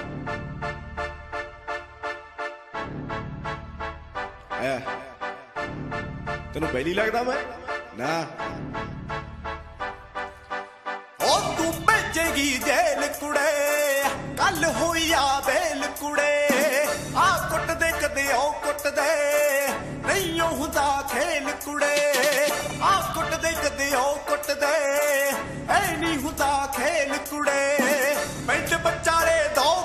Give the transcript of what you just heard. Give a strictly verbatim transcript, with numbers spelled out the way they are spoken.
तेनू पहली लगदा मैं ना ओ तू भेजेगी जेल कुड़े कल होई आ बेल कुड़े आ कुट दे कदे ओ कुट दे नहीं हुंदा खेल कुड़े आ कुट दे कदे ओ कुट दे ऐ नहीं हुंदा खेल कुड़े पिंड बचारे दो